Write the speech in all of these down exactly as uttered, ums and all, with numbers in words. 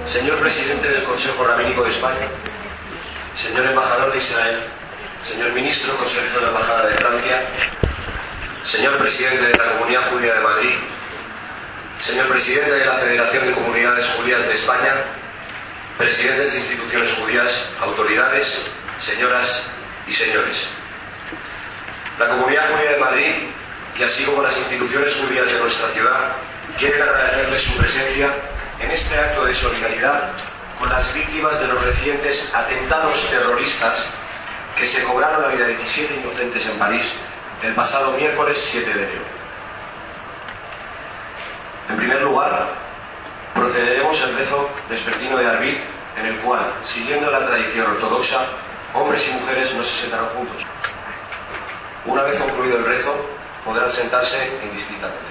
señor presidente del Consejo Rabínico de España, señor embajador de Israel, señor ministro consejero de la Embajada de Francia, señor presidente de la Comunidad Judía de Madrid, señor presidente de la Federación de Comunidades Judías de España, presidentes de instituciones judías, autoridades, señoras y señores. La Comunidad Judía de Madrid, y así como las instituciones judías de nuestra ciudad, quieren agradecerles su presencia en este acto de solidaridad con las víctimas de los recientes atentados terroristas que se cobraron la vida de diecisiete inocentes en París el pasado miércoles siete de enero. En primer lugar, procederemos al rezo vespertino de Arbit, en el cual, siguiendo la tradición ortodoxa, hombres y mujeres no se sentarán juntos. Una vez concluido el rezo, podrán sentarse indistintamente.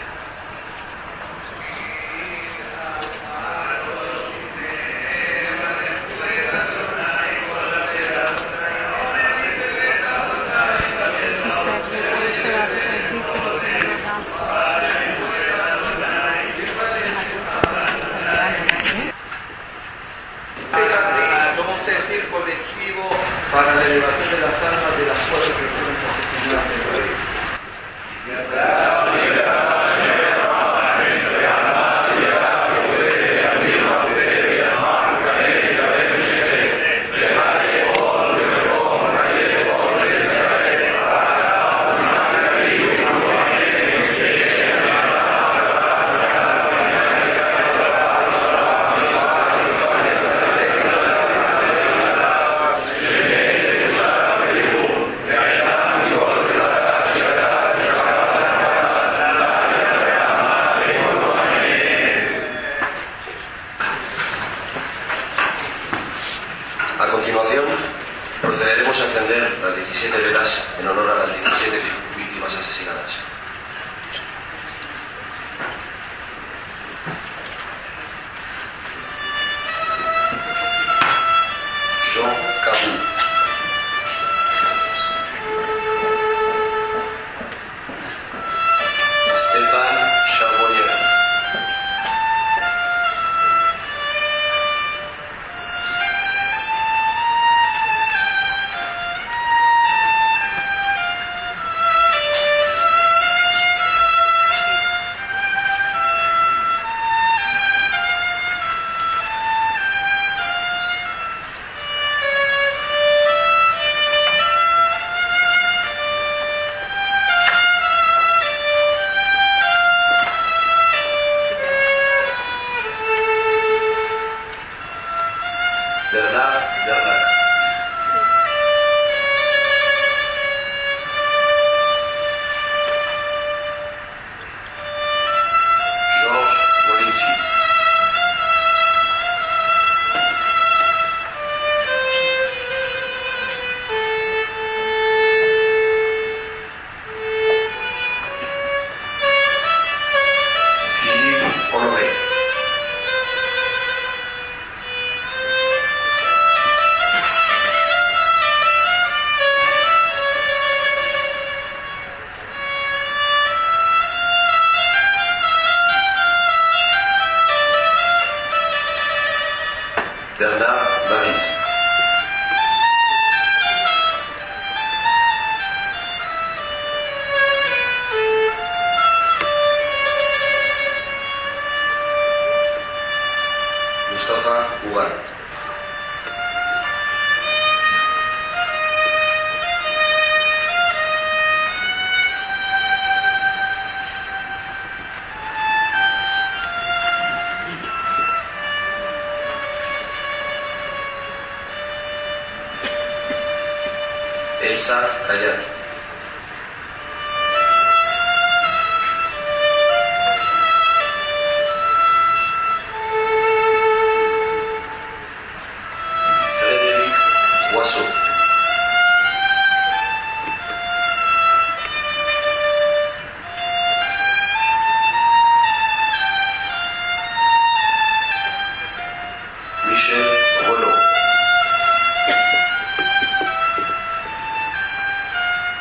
Para la elevación de las almas de las cuatro personas asesinadas en Madrid. A continuación, procederemos a encender las diecisiete velas en honor a las diecisiete víctimas asesinadas. Jean Cabou, Stéphane Charbonnier, Bernard Bernard, Georges Molinski, Philippe Honoré, Bernard Maris, Mustafa Ugar, Elsa Kayat, Frédéric Boisseau, Michel Renaud,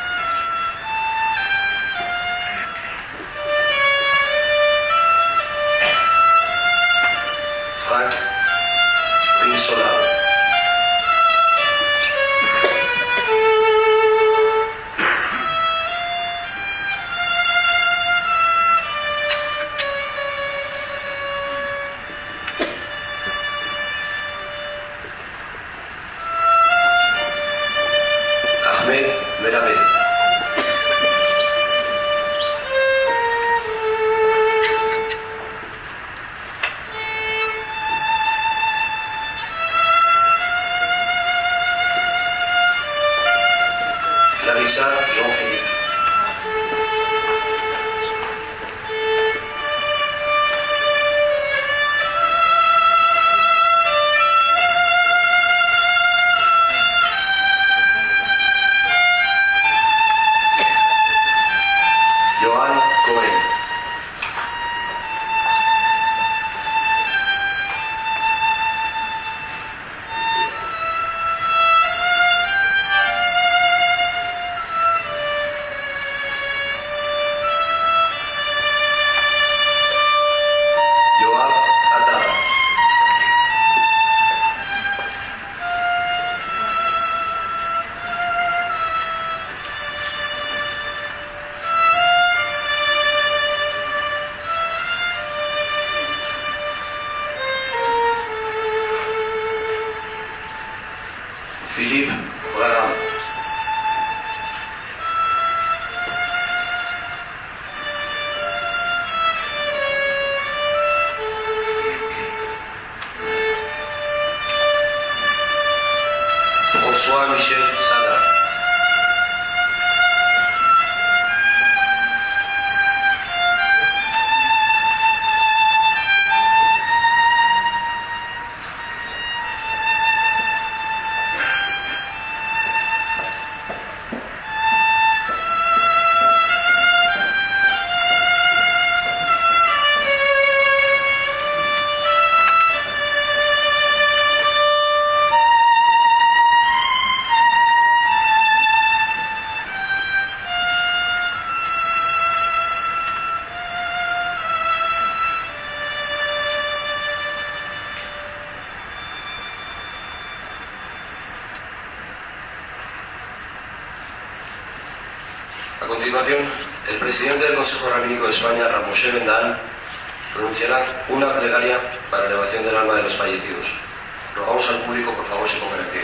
continuación, el presidente del Consejo Rabínico de España, Rav Moshe Ben-Dahan, pronunciará una plegaria para la elevación del alma de los fallecidos. Rogamos al público, por favor, se pongan en pie.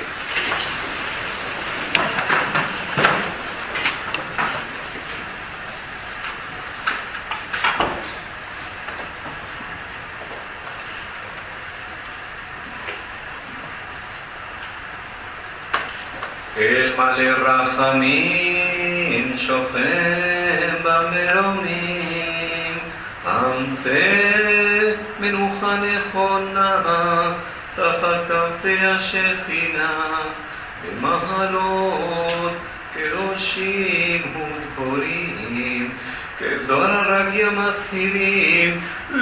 El male rachamim shochem b'meromim amse menucha nechona tachat kafei hashechina במהלות קדושים וגבורים כזוהר הרגיע מסהירים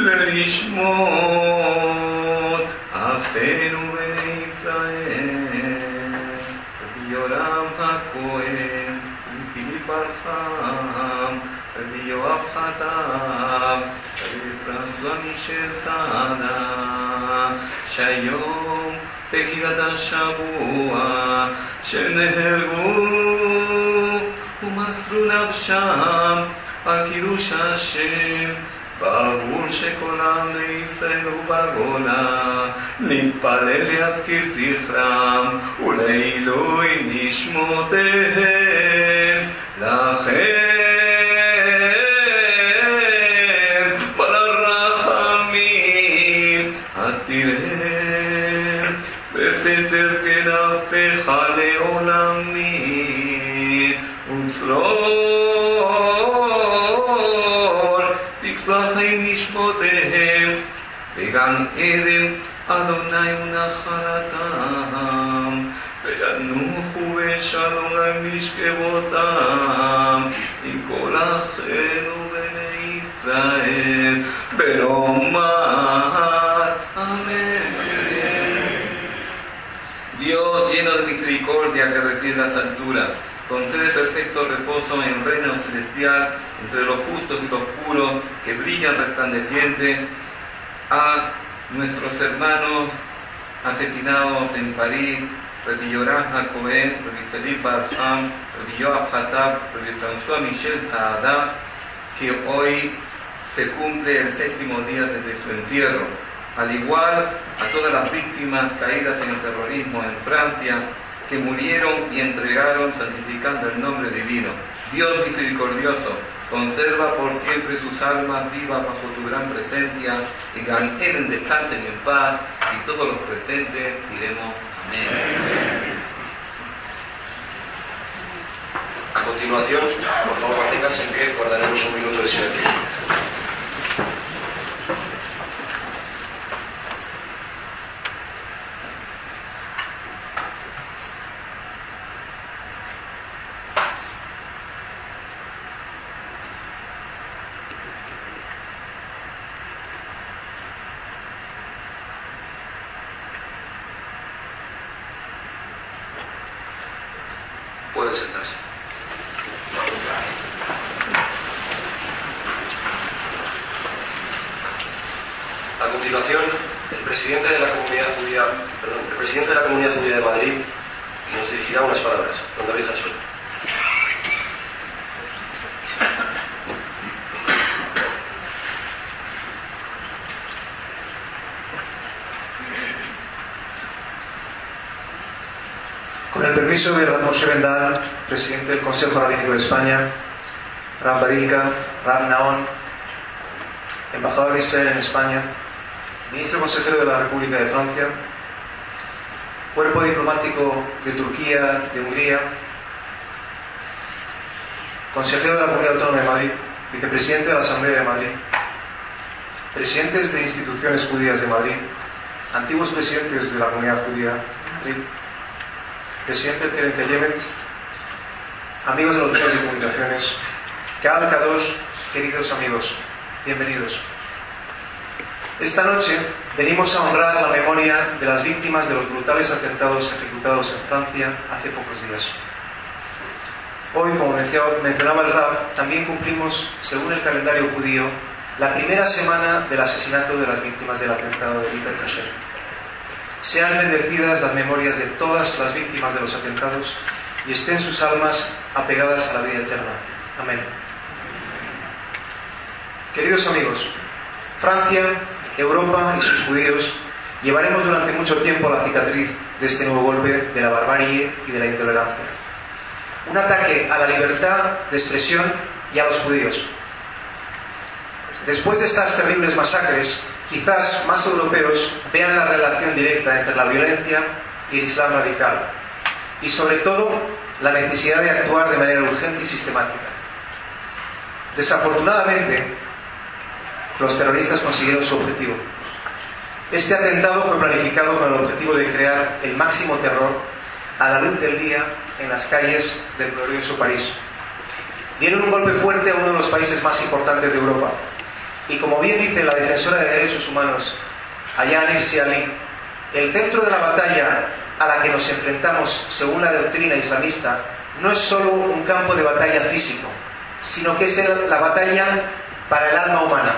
לרשמות אחינו בני ישראל יורם הכהן ופילי בר-חם ויואב חטב ופרנסואה מישל סעדה שהיום בתחילת השבוע שנהרגו ומסרו נפשם על קידוש השם בעבור שכל עם לישראל ובגולה נתפלל להזכיר זכרם ולעילוי נשמותיהם לכם ברחמים אז תראה בסתר כנפיך לעולמי וצרור תצלחים נשמותיהם בגן עדן אדוני ונחלתם וינוחו בשלום למשכבותם עם כל אחינו בני ישראל ונאמר אמן. Dios lleno de misericordia que reside en las alturas, concede perfecto reposo en el reino celestial entre los justos y los puros que brillan resplandecientes a nuestros hermanos asesinados en París, Rabbi Yoram HaKohen, Rabbi Philippe Bar-Ham, Rabbi Yoav Hatab, Rabbi François Michel Saada, que hoy se cumple el séptimo día desde su entierro. Al igual a todas las víctimas caídas en el terrorismo en Francia, que murieron y entregaron santificando el nombre divino. Dios misericordioso, conserva por siempre sus almas vivas bajo tu gran presencia, y Gan Eden descansen en paz, y todos los presentes diremos amén. A continuación, por favor, manténganse en pie, guardaremos un minuto de silencio. Puede sentarse. A continuación, el presidente de la comunidad judía, perdón, el presidente de la comunidad judía de Madrid nos dirigirá unas palabras. Don David Hanson. Con el permiso de Rav Moshe Ben-Dahan, presidente del Consejo Rabínico de España, Rav Barilka, Rav Naon, embajador de Israel en España, ministro consejero de la República de Francia, cuerpo diplomático de Turquía, de Hungría, consejero de la Comunidad Autónoma de Madrid, vicepresidente de la Asamblea de Madrid, presidentes de instituciones judías de Madrid, antiguos presidentes de la Comunidad Judía de Madrid, presidente del Keren Kayemet, amigos de los medios de comunicaciones, Kahal Kadosh, queridos amigos, bienvenidos. Esta noche venimos a honrar la memoria de las víctimas de los brutales atentados ejecutados en Francia hace pocos días. Hoy, como mencionaba el Rav, también cumplimos, según el calendario judío, la primera semana del asesinato de las víctimas del atentado de Vitor Kasher. Sean bendecidas las memorias de todas las víctimas de los atentados y estén sus almas apegadas a la vida eterna. Amén. Queridos amigos, Francia, Europa y sus judíos llevaremos durante mucho tiempo la cicatriz de este nuevo golpe de la barbarie y de la intolerancia. Un ataque a la libertad de expresión y a los judíos. Después de estas terribles masacres, quizás más europeos vean la relación directa entre la violencia y el Islam radical, y sobre todo la necesidad de actuar de manera urgente y sistemática. Desafortunadamente, los terroristas consiguieron su objetivo. Este atentado fue planificado con el objetivo de crear el máximo terror a la luz del día en las calles del glorioso París. Dieron un golpe fuerte a uno de los países más importantes de Europa. Y como bien dice la defensora de derechos humanos, Ayaan Hirsi Ali, el centro de la batalla a la que nos enfrentamos, según la doctrina islamista, no es solo un campo de batalla físico, sino que es el, la batalla para el alma humana.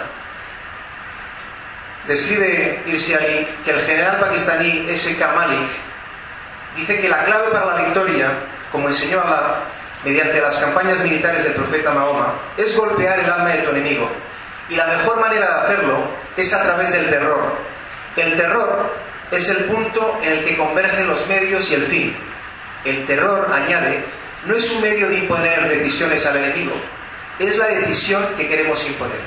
Describe Hirsi Ali que el general pakistaní S K Malik dice que la clave para la victoria, como enseñó Allah mediante las campañas militares del profeta Mahoma, es golpear el alma de tu enemigo. Y la mejor manera de hacerlo es a través del terror. El terror es el punto en el que convergen los medios y el fin. El terror, añade, no es un medio de imponer decisiones al enemigo, es la decisión que queremos imponer.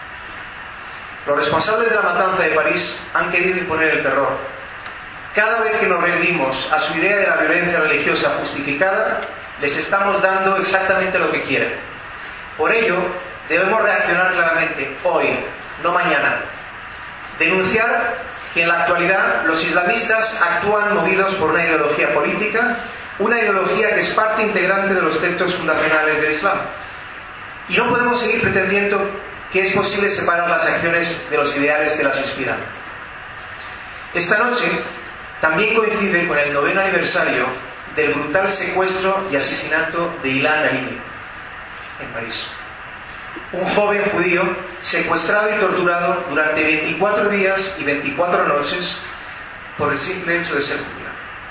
Los responsables de la matanza de París han querido imponer el terror. Cada vez que nos rendimos a su idea de la violencia religiosa justificada, les estamos dando exactamente lo que quieren. Por ello, debemos reaccionar claramente, hoy, no mañana. Denunciar que en la actualidad los islamistas actúan movidos por una ideología política, una ideología que es parte integrante de los textos fundacionales del Islam. Y no podemos seguir pretendiendo que es posible separar las acciones de los ideales que las inspiran. Esta noche también coincide con el noveno aniversario del brutal secuestro y asesinato de Ilan Halimi en París. Un joven judío secuestrado y torturado durante veinticuatro días y veinticuatro noches por el simple hecho de ser judío.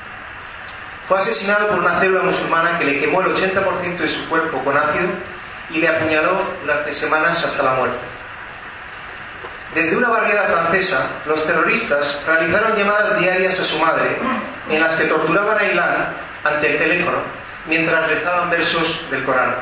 Fue asesinado por una célula musulmana que le quemó el ochenta por ciento de su cuerpo con ácido y le apuñaló durante semanas hasta la muerte. Desde una barriada francesa, los terroristas realizaron llamadas diarias a su madre en las que torturaban a Ilan ante el teléfono mientras rezaban versos del Corán.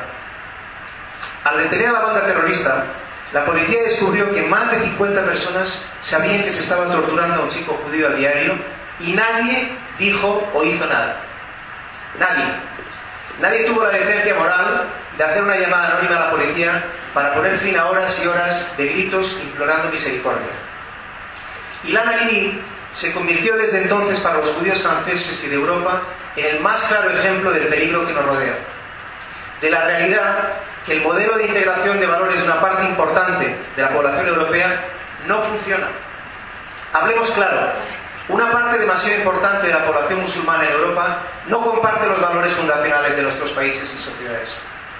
Al detener a la banda terrorista, la policía descubrió que más de cincuenta personas sabían que se estaban torturando a un chico judío a diario y nadie dijo o hizo nada. Nadie. Nadie tuvo la decencia moral de hacer una llamada anónima a la policía para poner fin a horas y horas de gritos implorando misericordia. Ilan Halimi se convirtió desde entonces para los judíos franceses y de Europa en el más claro ejemplo del peligro que nos rodea, de la realidad que el modelo de integración de valores de una parte importante de la población europea no funciona. Hablemos claro, una parte demasiado importante de la población musulmana en Europa no comparte los valores fundacionales de nuestros países y sociedades.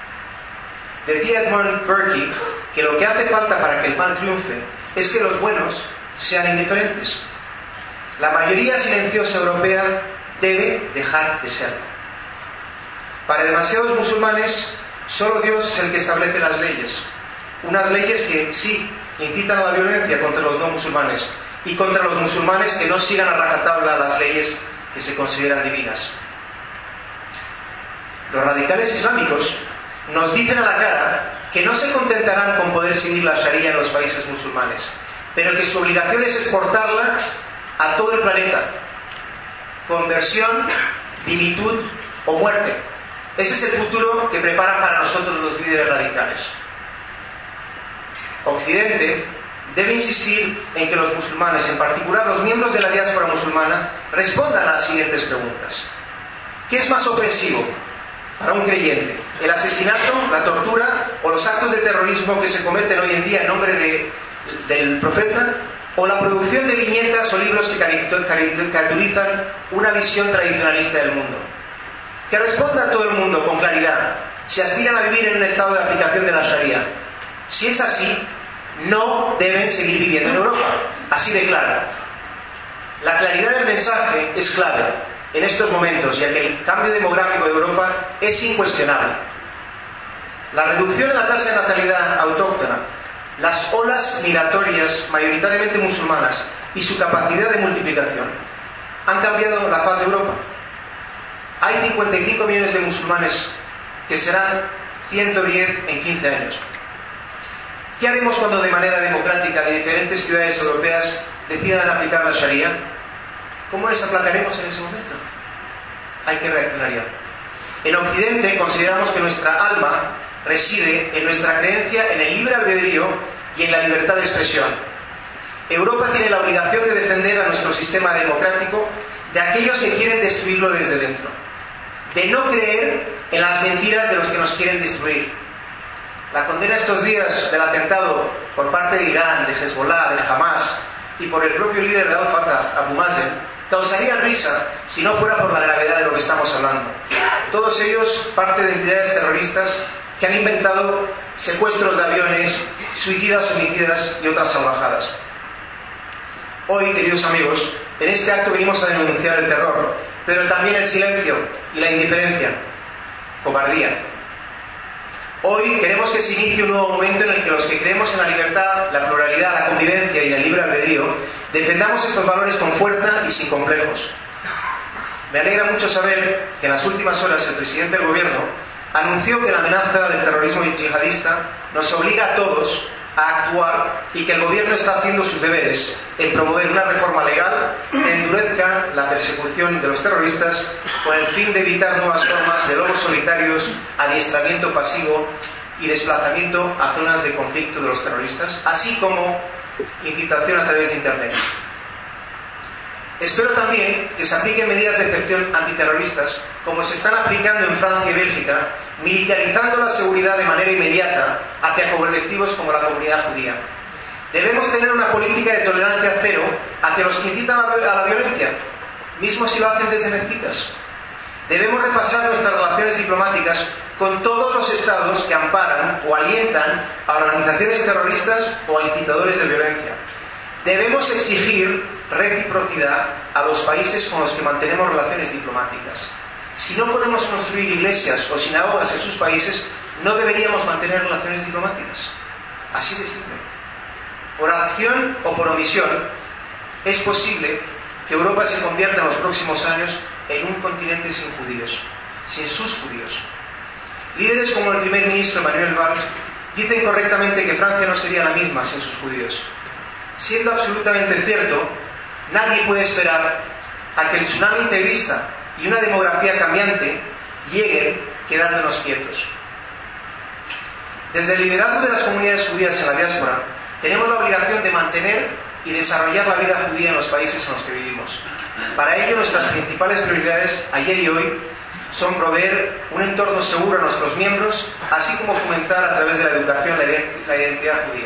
Decía Edmund Burke que lo que hace falta para que el mal triunfe es que los buenos sean indiferentes. La mayoría silenciosa europea debe dejar de serlo. Para demasiados musulmanes, solo Dios es el que establece las leyes. Unas leyes que sí incitan a la violencia contra los no musulmanes y contra los musulmanes que no sigan a rajatabla las leyes que se consideran divinas. Los radicales islámicos nos dicen a la cara que no se contentarán con poder seguir la Sharia en los países musulmanes, pero que su obligación es exportarla a todo el planeta. Conversión, finitud o muerte. Ese es el futuro que preparan para nosotros los líderes radicales. Occidente debe insistir en que los musulmanes, en particular los miembros de la diáspora musulmana, respondan a las siguientes preguntas. ¿Qué es más ofensivo para un creyente? ¿El asesinato, la tortura o los actos de terrorismo que se cometen hoy en día en nombre de, del profeta? ¿O la producción de viñetas o libros que caricaturizan una visión tradicionalista del mundo? Que responda a todo el mundo con claridad si aspiran a vivir en un estado de aplicación de la Sharia. Si es así, no deben seguir viviendo en Europa. Así de claro. La claridad del mensaje es clave en estos momentos, ya que el cambio demográfico de Europa es incuestionable. La reducción en la tasa de natalidad autóctona, las olas migratorias mayoritariamente musulmanas y su capacidad de multiplicación han cambiado la faz de Europa. Hay cincuenta y cinco millones de musulmanes que serán ciento diez en quince años. ¿Qué haremos cuando de manera democrática de diferentes ciudades europeas decidan aplicar la Sharia? ¿Cómo les aplacaremos en ese momento? Hay que reaccionar ya. En Occidente consideramos que nuestra alma reside en nuestra creencia en el libre albedrío y en la libertad de expresión. Europa tiene la obligación de defender a nuestro sistema democrático de aquellos que quieren destruirlo desde dentro, de no creer en las mentiras de los que nos quieren destruir. La condena estos días del atentado por parte de Irán, de Hezbollah, de Hamas y por el propio líder de Al-Fatah, Abu Mazen, causaría risa si no fuera por la gravedad de lo que estamos hablando. Todos ellos parte de entidades terroristas que han inventado secuestros de aviones, suicidas, homicidas y otras salvajadas. Hoy, queridos amigos, en este acto venimos a denunciar el terror, pero también el silencio y la indiferencia, cobardía. Hoy queremos que se inicie un nuevo momento en el que los que creemos en la libertad, la pluralidad, la convivencia y el libre albedrío defendamos estos valores con fuerza y sin complejos. Me alegra mucho saber que en las últimas horas el presidente del gobierno anunció que la amenaza del terrorismo yihadista nos obliga a todos a actuar y que el gobierno está haciendo sus deberes en promover una reforma legal que endurezca la persecución de los terroristas con el fin de evitar nuevas formas de lobos solitarios, adiestramiento pasivo y desplazamiento a zonas de conflicto de los terroristas, así como incitación a través de Internet. Espero también que se apliquen medidas de excepción antiterroristas, como se están aplicando en Francia y Bélgica, militarizando la seguridad de manera inmediata hacia colectivos como la comunidad judía. Debemos tener una política de tolerancia cero hacia los que incitan a la violencia, mismo si lo hacen desde mezquitas. Debemos repasar nuestras relaciones diplomáticas con todos los estados que amparan o alientan a organizaciones terroristas o a incitadores de violencia. Debemos exigir reciprocidad a los países con los que mantenemos relaciones diplomáticas. Si no podemos construir iglesias o sinagogas en sus países, no deberíamos mantener relaciones diplomáticas. Así de simple. Por acción o por omisión, es posible que Europa se convierta en los próximos años en un continente sin judíos, sin sus judíos. Líderes como el primer ministro Manuel Valls dicen correctamente que Francia no sería la misma sin sus judíos. Siendo absolutamente cierto, nadie puede esperar a que el tsunami integrista y una demografía cambiante lleguen quedándonos quietos. Desde el liderazgo de las comunidades judías en la diáspora, tenemos la obligación de mantener y desarrollar la vida judía en los países en los que vivimos. Para ello, nuestras principales prioridades ayer y hoy son proveer un entorno seguro a nuestros miembros, así como fomentar a través de la educación la identidad judía.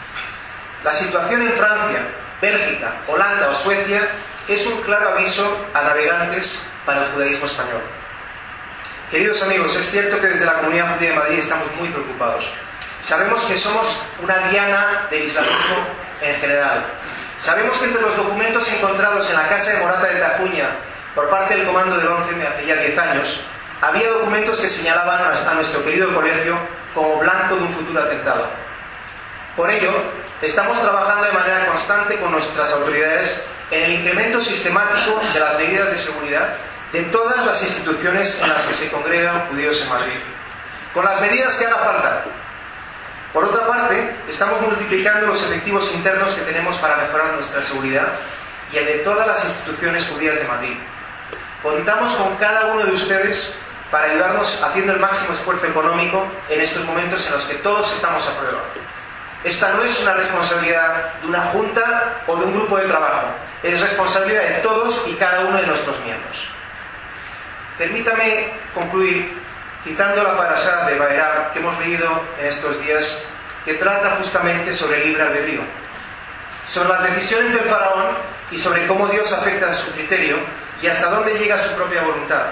La situación en Francia, Bélgica, Holanda o Suecia es un claro aviso a navegantes para el judaísmo español. Queridos amigos, es cierto que desde la Comunidad Judía de Madrid estamos muy preocupados. Sabemos que somos una diana del islamismo en general. Sabemos que entre los documentos encontrados en la casa de Morata de Tacuña por parte del Comando del once hace ya diez años, había documentos que señalaban a nuestro querido colegio como blanco de un futuro atentado. Por ello, estamos trabajando de manera constante con nuestras autoridades en el incremento sistemático de las medidas de seguridad de todas las instituciones en las que se congregan judíos en Madrid, con las medidas que haga falta. Por otra parte, estamos multiplicando los efectivos internos que tenemos para mejorar nuestra seguridad y el de todas las instituciones judías de Madrid. Contamos con cada uno de ustedes para ayudarnos haciendo el máximo esfuerzo económico en estos momentos en los que todos estamos a prueba. Esta no es una responsabilidad de una junta o de un grupo de trabajo, es responsabilidad de todos y cada uno de nuestros miembros. Permítame concluir citando la parashá de Vaera que hemos leído en estos días, que trata justamente sobre el libre albedrío, sobre las decisiones del faraón y sobre cómo Dios afecta a su criterio y hasta dónde llega su propia voluntad.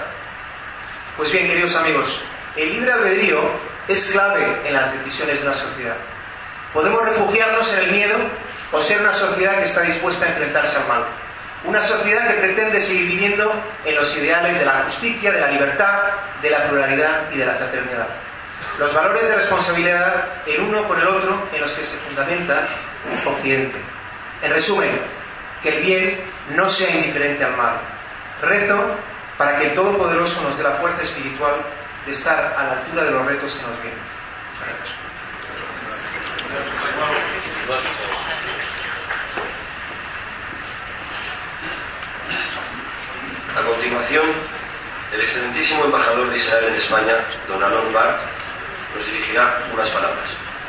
Pues bien, queridos amigos, el libre albedrío es clave en las decisiones de una sociedad. Podemos refugiarnos en el miedo o ser una sociedad que está dispuesta a enfrentarse al mal. Una sociedad que pretende seguir viviendo en los ideales de la justicia, de la libertad, de la pluralidad y de la fraternidad. los valores de responsabilidad el uno con el otro en los que se fundamenta Occidente. En resumen, que el bien no sea indiferente al mal. Rezo para que el Todopoderoso nos dé la fuerza espiritual de estar a la altura de los retos que nos vienen. Muchas gracias. A continuación, el excelentísimo embajador de Israel en España, don Alon Bar, nos dirigirá unas palabras.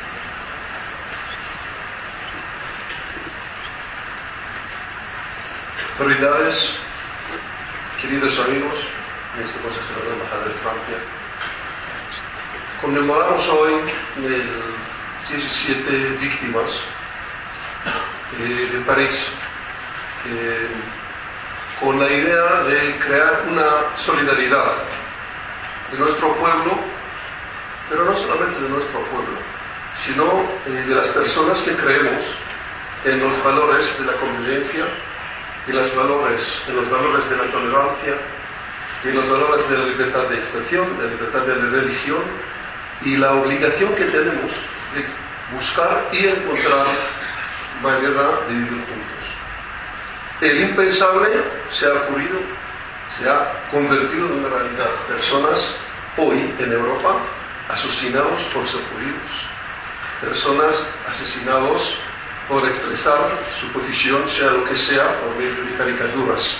Autoridades, queridos amigos, ministro consejero de la Embajada de Francia, conmemoramos hoy el diecisiete víctimas de, de París, eh, con la idea de crear una solidaridad de nuestro pueblo, pero no solamente de nuestro pueblo, sino eh, de las personas que creemos en los valores de la convivencia, en los valores, en los valores de la tolerancia, en los valores de la libertad de expresión, de la libertad de religión, y la obligación que tenemos de buscar y encontrar manera de vivir juntos. El impensable se ha ocurrido, se ha convertido en una realidad. Personas hoy en Europa asesinados por ser judíos, personas asesinados por expresar su posición, sea lo que sea, por medio de caricaturas.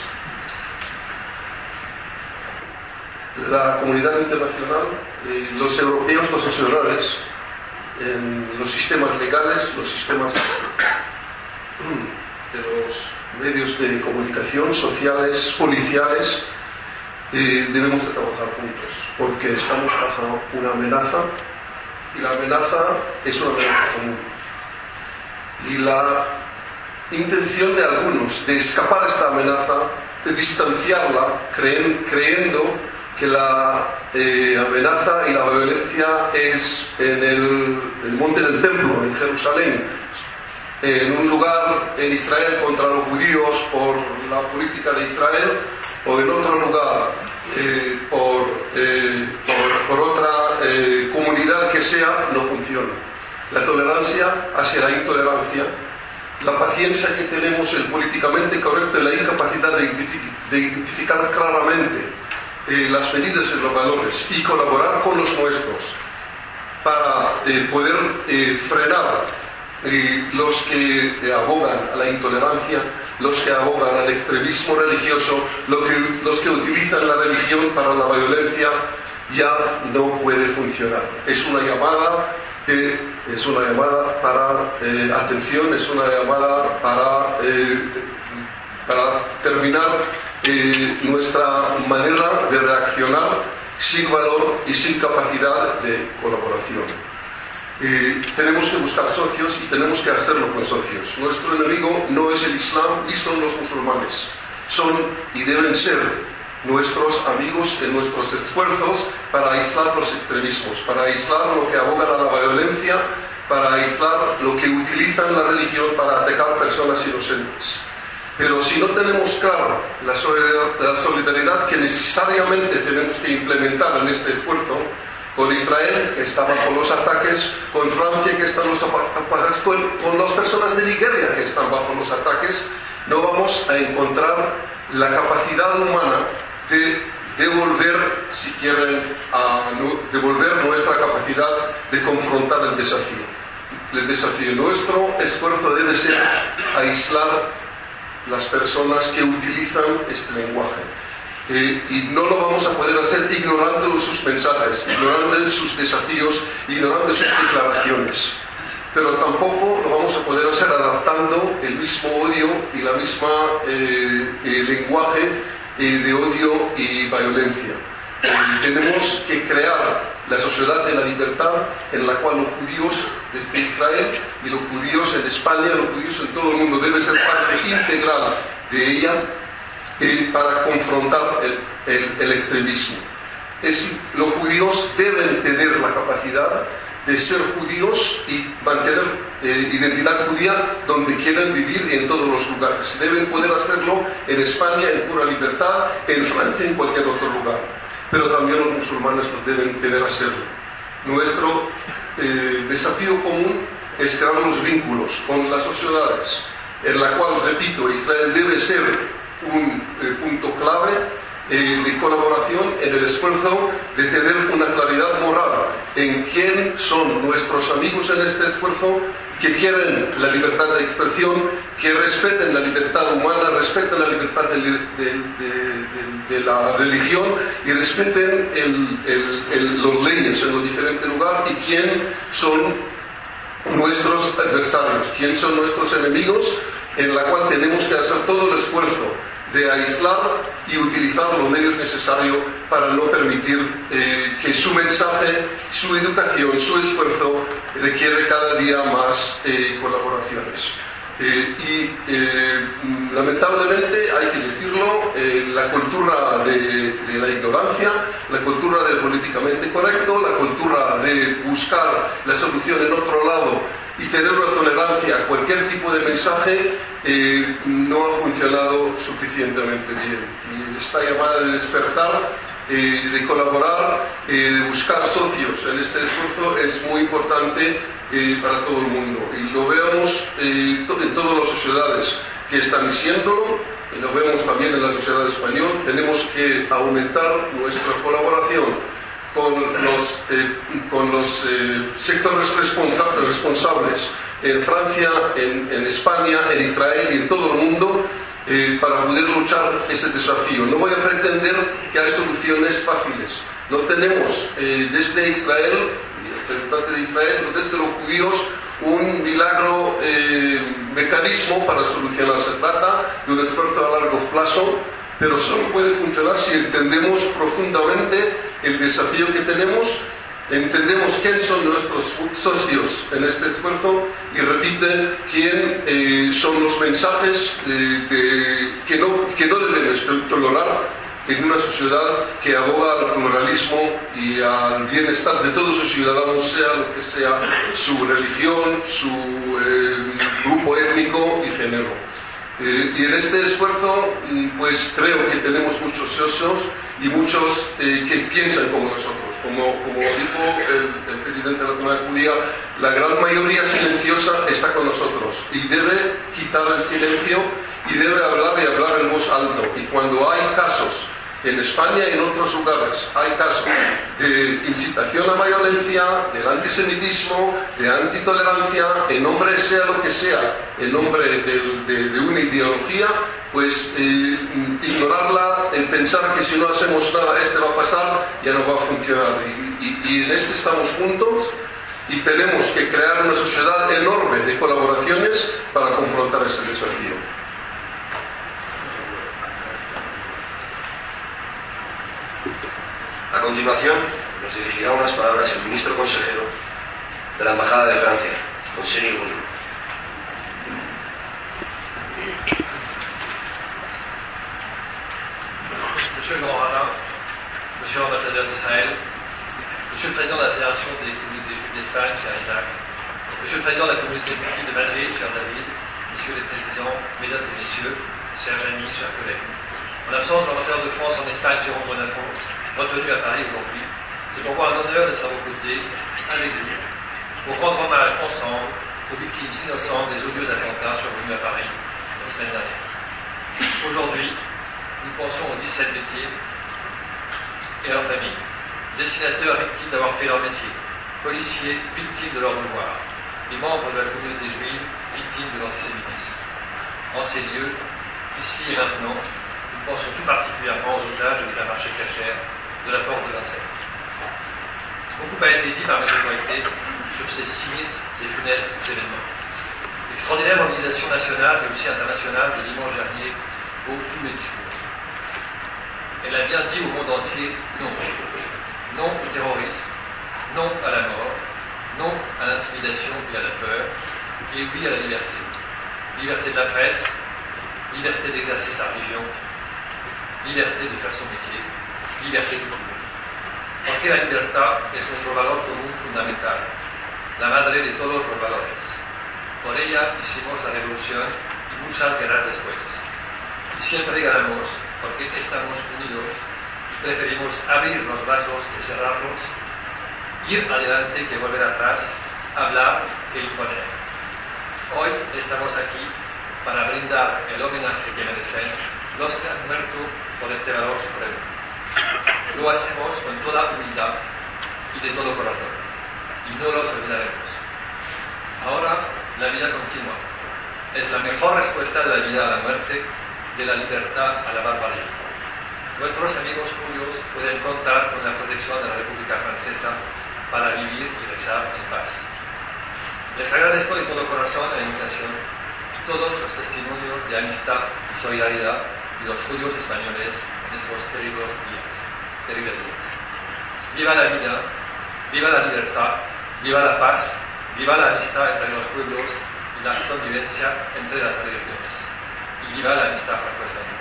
La comunidad internacional, eh, los europeos, los nacionales, en los sistemas legales, los sistemas de los medios de comunicación, sociales, policiales, eh, debemos de trabajar juntos, porque estamos bajo una amenaza, y la amenaza es una amenaza común. Y la intención de algunos de escapar a esta amenaza, de distanciarla, creen, creyendo que la eh, amenaza y la violencia es en el, el monte del templo, en Jerusalén, en un lugar en Israel contra los judíos por la política de Israel, o en otro lugar eh, por, eh, por, por otra eh, comunidad que sea, no funciona. La tolerancia hacia la intolerancia, la paciencia que tenemos, el políticamente correcto y la incapacidad de, identific- de identificar claramente eh, las medidas y los valores y colaborar con los nuestros para eh, poder eh, frenar eh, los que eh, abogan a la intolerancia, los que abogan al extremismo religioso, lo que, los que utilizan la religión para la violencia, ya no puede funcionar. Es una llamada de Es una llamada para eh, atención, es una llamada para, eh, para terminar eh, nuestra manera de reaccionar sin valor y sin capacidad de colaboración. Eh, tenemos que buscar socios y tenemos que hacerlo con socios. Nuestro enemigo no es el Islam ni son los musulmanes. Son y deben ser nuestros amigos en nuestros esfuerzos para aislar los extremismos, para aislar lo que abogan a la violencia, para aislar lo que utilizan la religión para atacar personas inocentes. Pero si no tenemos claro la solidaridad, la solidaridad que necesariamente tenemos que implementar en este esfuerzo, con Israel, que está bajo los ataques, con Francia, que están los ataques, con, con las personas de Nigeria, que están bajo los ataques, no vamos a encontrar la capacidad humana de devolver, si quieren, a, devolver nuestra capacidad de confrontar el desafío. El desafío nuestro esfuerzo debe ser aislar las personas que utilizan este lenguaje. Eh, y no lo vamos a poder hacer ignorando sus mensajes, ignorando sus desafíos, ignorando sus declaraciones. Pero tampoco lo vamos a poder hacer adaptando el mismo odio y la misma eh, eh, lenguaje eh, de odio y violencia. Eh, tenemos que crear la sociedad de la libertad en la cual los judíos desde Israel y los judíos en España, los judíos en todo el mundo deben ser parte integral de ella eh, para confrontar el, el, el extremismo. Es, los judíos deben tener la capacidad de ser judíos y mantener eh, identidad judía donde quieran vivir en todos los lugares. Deben poder hacerlo en España en pura libertad, en Francia, en cualquier otro lugar. Pero también los musulmanes deben tener hacerlo. Nuestro eh, desafío común es crear los vínculos con las sociedades, en la cual, repito, Israel debe ser un eh, punto clave eh, de colaboración en el esfuerzo de tener una claridad moral en quién son nuestros amigos en este esfuerzo, que quieren la libertad de expresión, que respeten la libertad humana, respeten la libertad de, de, de, de, de la religión y respeten el, el, el, los leyes en los diferentes lugares, y quién son nuestros adversarios, quién son nuestros enemigos, en la cual tenemos que hacer todo el esfuerzo de aislar y utilizar los medios necesarios para no permitir eh, que su mensaje, su educación, su esfuerzo requiere cada día más eh, colaboraciones. Eh, y eh, lamentablemente, hay que decirlo, eh, la cultura de, de la ignorancia, la cultura del políticamente correcto, la cultura de buscar la solución en otro lado y tener una tolerancia a cualquier tipo de mensaje eh, no ha funcionado suficientemente bien. Y esta llamada de despertar, eh, de colaborar, eh, de buscar socios en este esfuerzo es muy importante eh, para todo el mundo. Y lo vemos eh, to en todas las sociedades que están diciéndolo, y lo vemos también en la sociedad española. Tenemos que aumentar nuestra colaboración con los, eh, con los eh, sectores responsa responsables en Francia, en, en España, en Israel y en todo el mundo, eh, para poder luchar ese desafío. No voy a pretender que hay soluciones fáciles. No tenemos eh, desde Israel, el representante de Israel, o desde los judíos, un milagro eh, mecanismo para solucionar. Se trata de un esfuerzo a largo plazo, pero solo puede funcionar si entendemos profundamente el desafío que tenemos, entendemos quiénes son nuestros socios en este esfuerzo y, repite, quién eh, son los mensajes eh, de, que, no, que no debemos tolerar en una sociedad que aboga al pluralismo y al bienestar de todos sus ciudadanos, sea lo que sea su religión, su eh, grupo étnico y género. Eh, y en este esfuerzo, pues creo que tenemos muchos socios y muchos eh, que piensan como nosotros. Como, como dijo el, el presidente de la comunidad judía, la gran mayoría silenciosa está con nosotros y debe quitar el silencio y debe hablar y hablar en voz alta. Y cuando hay casos en España y en otros lugares, hay casos de incitación a violencia, del antisemitismo, de antitolerancia, en nombre sea lo que sea, en nombre de, de, de una ideología, pues eh, ignorarla, en pensar que si no hacemos nada este va a pasar, ya no va a funcionar. Y, y, y en este estamos juntos y tenemos que crear una sociedad enorme de colaboraciones para confrontar este desafío. A continuación, nos dirigirá unas palabras el ministro consejero de la Embajada de Francia, Monsieur Bouzou. Monsieur le Grand Rabbin, Monsieur l'ambassadeur d'Israël, Monsieur le président de la Fédération des communautés juives d'Espagne, cher Isaac, Monsieur le président de la communauté juive de Madrid, cher David, Messieurs les présidents, Mesdames et Messieurs, chers amis, chers collègues. En l'absence de l'ambassadeur de France en Espagne, Jérôme Bonafont, retenu à Paris aujourd'hui, c'est pour moi un honneur d'être à vos côtés, avec vous, pour rendre hommage ensemble aux victimes innocentes des odieux attentats survenus à Paris la semaine dernière. Aujourd'hui, nous pensons aux dix-sept victimes et à leurs familles, dessinateurs victimes d'avoir fait leur métier, policiers victimes de leur devoir, et membres de la communauté juive victimes de l'antisémitisme. En ces lieux, ici et maintenant, nous pensons tout particulièrement aux otages de la marché cachère de la porte de Vincennes. Beaucoup a été dit par mes autorités sur ces sinistres et funestes événements. L'extraordinaire mobilisation nationale mais aussi internationale de dimanche dernier vaut tous les discours. Elle a bien dit au monde entier non. Non au terrorisme, non à la mort, non à l'intimidation et à la peur, et oui à la liberté. Liberté de la presse, liberté d'exercer sa religion, liberté de faire son métier, liberté de tout. Porque la libertad es nuestro valor común fundamental, la madre de todos los valores. Por ella hicimos la revolución y muchas guerras después. Y siempre ganamos porque estamos unidos y preferimos abrir los brazos que cerrarlos, Ir adelante que volver atrás, hablar que imponer. Hoy estamos aquí para brindar el homenaje que merecen los que han muerto por este valor supremo. Lo hacemos con toda humildad y de todo corazón, y no los olvidaremos. Ahora la vida continúa. Es la mejor respuesta de la vida a la muerte, de la libertad a la barbarie. Nuestros amigos judíos pueden contar con la protección de la República Francesa para vivir y rezar en paz. Les agradezco de todo corazón la invitación y todos los testimonios de amistad y solidaridad de los judíos españoles en estos terribles días. Terribles días. Viva la vida, viva la libertad, viva la paz, viva la amistad entre los pueblos y la convivencia entre las religiones. Y viva la amistad franco-española.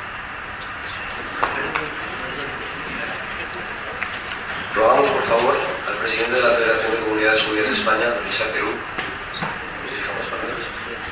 Rogamos, por favor, al presidente de la Federación de Comunidades Judías de España, don Isaac Perú, que nos dirija unas palabras.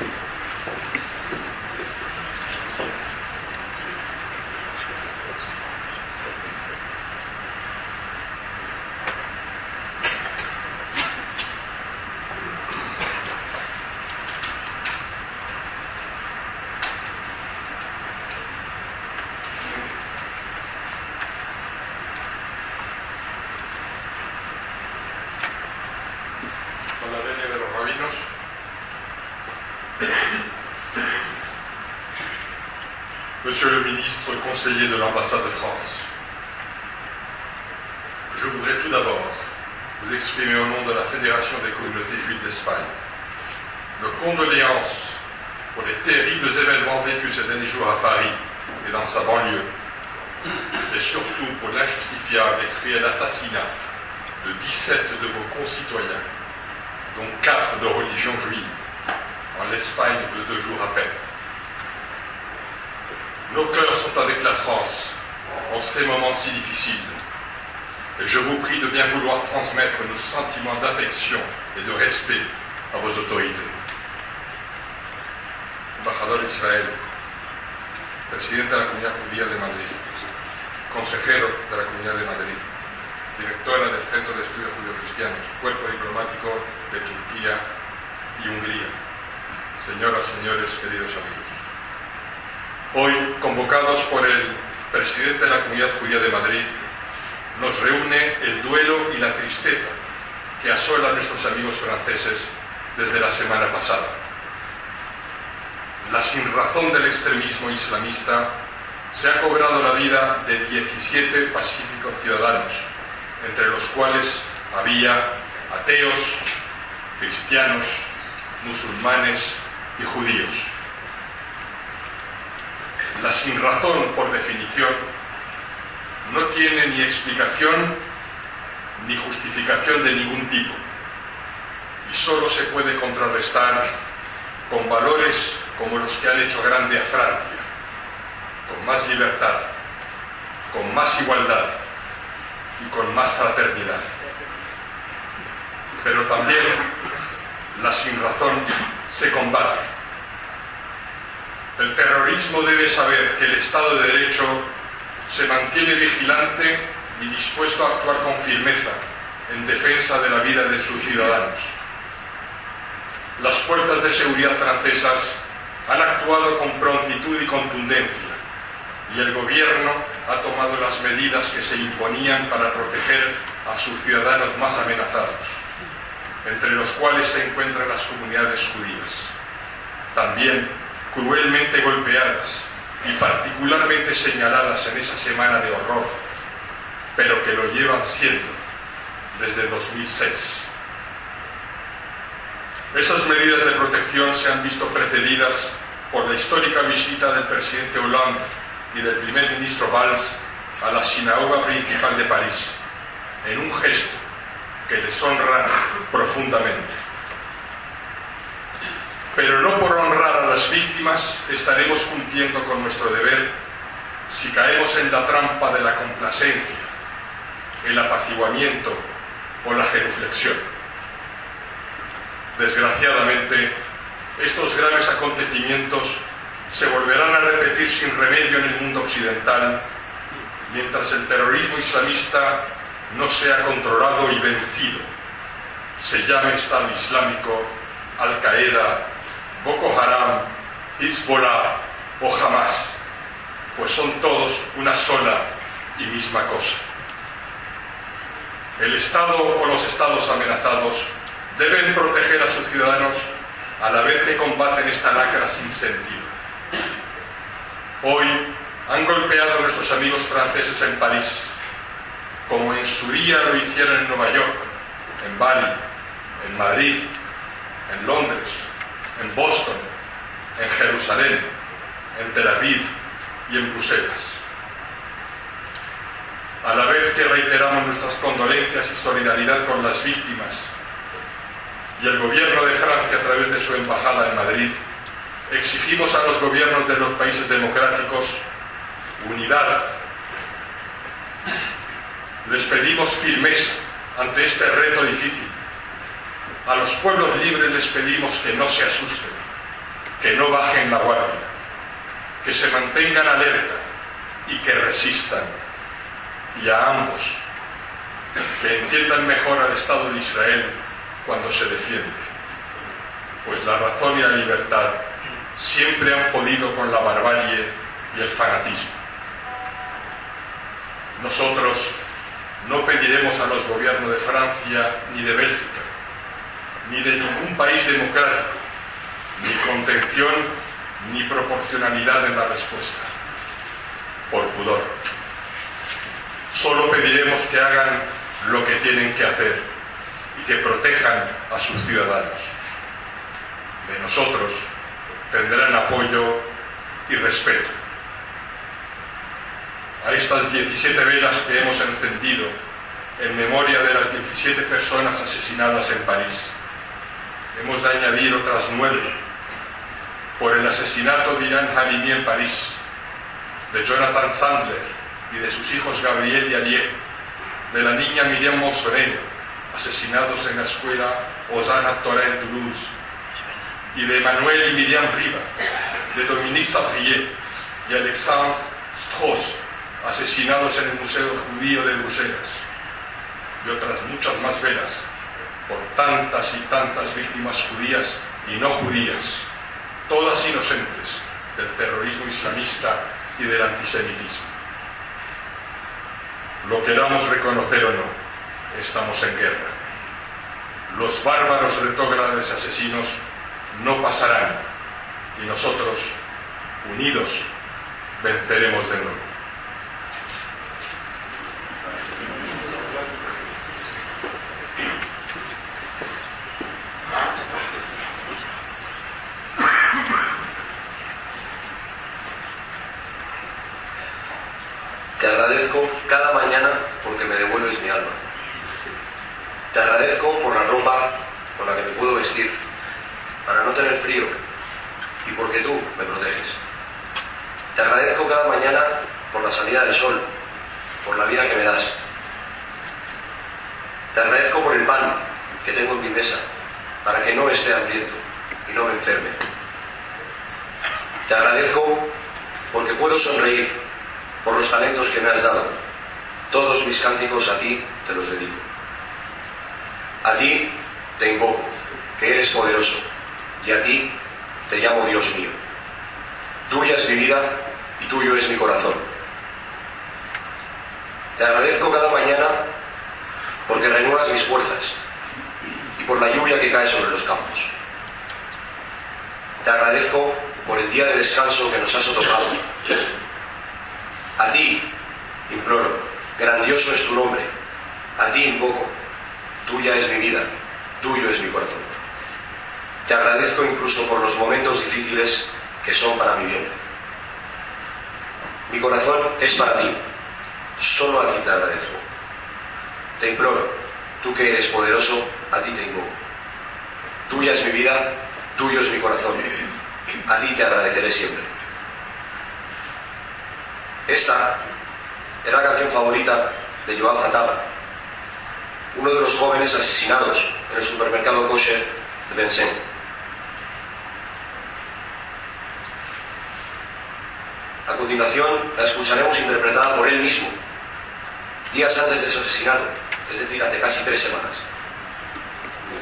Monsieur le ministre conseiller de l'ambassade de France, je voudrais tout d'abord vous exprimer au nom de la Fédération des communautés juives d'Espagne nos condoléances pour les terribles événements vécus ces derniers jours à Paris et dans sa banlieue, et surtout pour l'injustifiable et cruel assassinat de dix-sept de vos concitoyens, dont quatre de religion juive, en l'Espagne de deux jours à peine. Nos cœurs sont avec la France en ces moments si difficiles, et je vous prie de bien vouloir transmettre nos sentiments d'affection et de respect a vos autorités. Embajador de Israel, presidente de la Comunidad Judía de Madrid, consejero de la Comunidad de Madrid, directora del Centro de Estudios Judio-Cristianos, cuerpo diplomático de Turquía y Hungría, señoras, señores, queridos amigos. Hoy, convocados por el presidente de la Comunidad Judía de Madrid, nos reúne el duelo y la tristeza que asola a nuestros amigos franceses desde la semana pasada. La sinrazón del extremismo islamista se ha cobrado la vida de diecisiete pacíficos ciudadanos, entre los cuales había ateos, cristianos, musulmanes y judíos. La sinrazón, por definición, no tiene ni explicación ni justificación de ningún tipo, y solo se puede contrarrestar con valores como los que han hecho grande a Francia, con más libertad, con más igualdad y con más fraternidad. Pero también la sinrazón se combate. El terrorismo debe saber que el Estado de Derecho se mantiene vigilante y dispuesto a actuar con firmeza en defensa de la vida de sus ciudadanos. Las fuerzas de seguridad francesas han actuado con prontitud y contundencia, y el gobierno ha tomado las medidas que se imponían para proteger a sus ciudadanos más amenazados, entre los cuales se encuentran las comunidades judías, también cruelmente golpeadas y particularmente señaladas en esa semana de horror, pero que lo llevan siendo desde dos mil seis. Esas medidas de protección se han visto precedidas por la histórica visita del presidente Hollande y del primer ministro Valls a la sinagoga principal de París, en un gesto que les honra profundamente. Pero no por honrar a las víctimas estaremos cumpliendo con nuestro deber si caemos en la trampa de la complacencia, el apaciguamiento o la genuflexión. Desgraciadamente, estos graves acontecimientos se volverán a repetir sin remedio en el mundo occidental mientras el terrorismo islamista no sea controlado y vencido se llame Estado Islámico, Al-Qaeda, Boko Haram, Hezbollah o Hamas, pues son todos una sola y misma cosa. El Estado o los Estados amenazados deben proteger a sus ciudadanos a la vez que combaten esta lacra sin sentido. Hoy han golpeado a nuestros amigos franceses en París, como en su día lo hicieron en Nueva York, en Bali, en Madrid, en Londres, en Boston, en Jerusalén, en Tel Aviv y en Bruselas. A la vez que reiteramos nuestras condolencias y solidaridad con las víctimas, y el gobierno de Francia, a través de su embajada en Madrid, exigimos a los gobiernos de los países democráticos unidad. Les pedimos firmeza ante este reto difícil. A los pueblos libres les pedimos que no se asusten, que no bajen la guardia, que se mantengan alerta y que resistan. Y a ambos, que entiendan mejor al Estado de Israel cuando se defiende, pues la razón y la libertad siempre han podido con la barbarie y el fanatismo. Nosotros no pediremos a los gobiernos de Francia ni de Bélgica, ni de ningún país democrático, ni contención ni proporcionalidad en la respuesta, por pudor. Solo pediremos que hagan lo que tienen que hacer y que protejan a sus ciudadanos. De nosotros tendrán apoyo y respeto. A estas diecisiete velas que hemos encendido en memoria de las diecisiete personas asesinadas en París, hemos de añadir otras nueve por el asesinato de Ilan Halimi en París, de Jonathan Sandler y de sus hijos Gabriel y Ariel, de la niña Miriam Moussoreno, asesinados en la escuela Osana Torah en Toulouse, y de Manuel y Miriam Riva, de Dominique Sabrier y Alexandre Strauss, asesinados en el Museo Judío de Bruselas, y otras muchas más velas por tantas y tantas víctimas judías y no judías, todas inocentes del terrorismo islamista y del antisemitismo. Lo queramos reconocer o no, estamos en guerra. Los bárbaros retógradas asesinos no pasarán y nosotros, unidos, venceremos de nuevo. Te agradezco cada mañana porque me devuelves mi alma. Te agradezco por la ropa con la que me puedo vestir, para no tener frío, y porque tú me proteges. Te agradezco cada mañana por la salida del sol, por la vida que me das. Te agradezco por el pan que tengo en mi mesa, para que no esté hambriento y no me enferme. Te agradezco porque puedo sonreír, por los talentos que me has dado. Todos mis cánticos a ti te los dedico. A ti te invoco, que eres poderoso, y a ti te llamo Dios mío. Tuya es mi vida y tuyo es mi corazón. Te agradezco cada mañana porque renuevas mis fuerzas y por la lluvia que cae sobre los campos. Te agradezco por el día de descanso que nos has otorgado. A ti imploro, grandioso es tu nombre, a ti invoco, tuya es mi vida, tuyo es mi corazón. Te agradezco incluso por los momentos difíciles que son para mi bien. Mi corazón es para ti, solo a ti te agradezco. Te imploro, tú que eres poderoso, a ti te invoco. Tuya es mi vida, tuyo es mi corazón, a ti te agradeceré siempre. Esta era la canción favorita de Yoav Hattab, uno de los jóvenes asesinados en el supermercado kosher de Vincennes. A continuación la escucharemos interpretada por él mismo, días antes de su asesinato, es decir, hace casi tres semanas.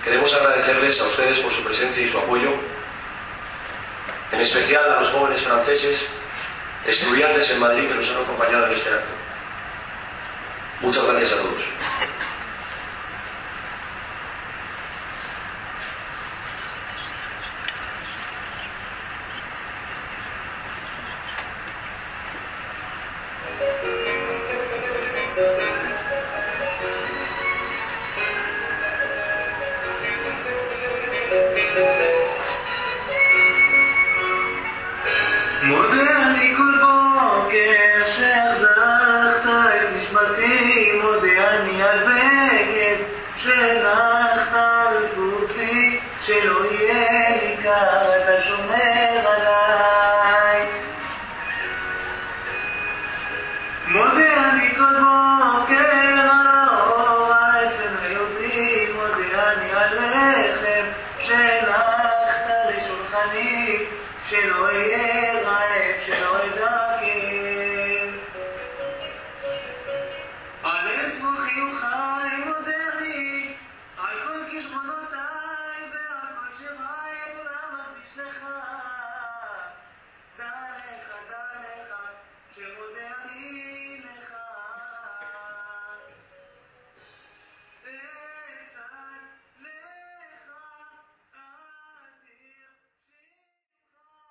Queremos agradecerles a ustedes por su presencia y su apoyo, en especial a los jóvenes franceses, estudiantes en Madrid que nos han acompañado en este acto. Muchas gracias a todos. מודה אני כל בוקר שהחזרת את נשמתי, מודה אני על בגד שהנחת על קוצי, שלא יהיה לי קר, אתה שומר עליי